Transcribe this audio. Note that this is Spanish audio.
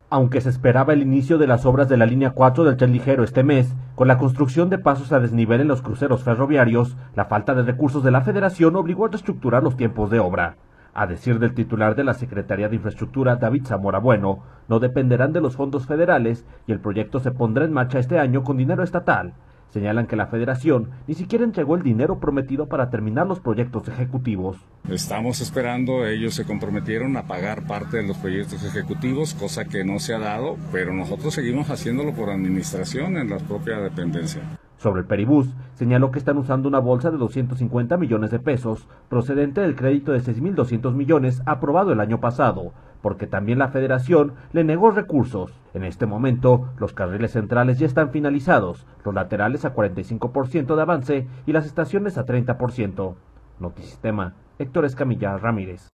Aunque se esperaba el inicio de las obras de la línea 4 del tren ligero este mes, con la construcción de pasos a desnivel en los cruceros ferroviarios, la falta de recursos de la Federación obligó a reestructurar los tiempos de obra. A decir del titular de la Secretaría de Infraestructura, David Zamora Bueno, no dependerán de los fondos federales y el proyecto se pondrá en marcha este año con dinero estatal. Señalan que la Federación ni siquiera entregó el dinero prometido para terminar los proyectos ejecutivos. Estamos esperando, ellos se comprometieron a pagar parte de los proyectos ejecutivos, cosa que no se ha dado, pero nosotros seguimos haciéndolo por administración en la propia dependencia. Sobre el Peribús, señaló que están usando una bolsa de 250 millones de pesos, procedente del crédito de 6.200 millones aprobado el año pasado, porque también la Federación le negó recursos. En este momento, los carriles centrales ya están finalizados, los laterales a 45% de avance y las estaciones a 30%. Notisistema, Héctor Escamilla Ramírez.